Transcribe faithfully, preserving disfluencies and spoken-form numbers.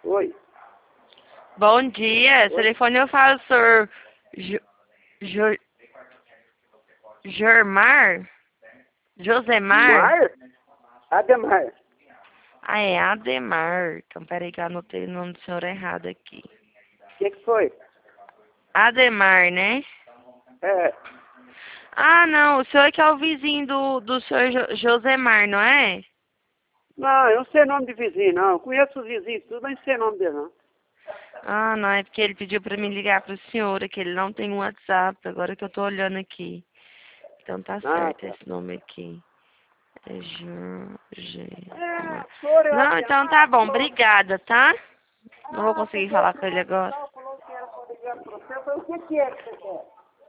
Oi. Bom dia, esse Oi. telefone eu falo, senhor Jo- Jo- Jormar? Josemar? Mar? Ademar. Ah, é Ademar. Então, peraí que eu anotei o nome do senhor errado aqui. O que, que foi? Ademar, né? É. Ah, não, o senhor que é o vizinho do, do senhor Jo- Josemar, não é? Não, eu não sei nome de vizinho, não. Eu conheço os vizinhos tudo, mas não sei nome dele, não. Ah, não, é porque ele pediu pra me ligar pro senhor, que ele não tem um WhatsApp, agora que eu tô olhando aqui. Então tá Ah, certo tá. esse nome aqui. É Jorge. É, o senhor é o Não, então tá Ademar, bom, falou. obrigada, tá? Não vou Ah, conseguir porque o falar com ele fulano de agora. tal falou que era para ligar para você. Eu falei, o que, que é que você quer?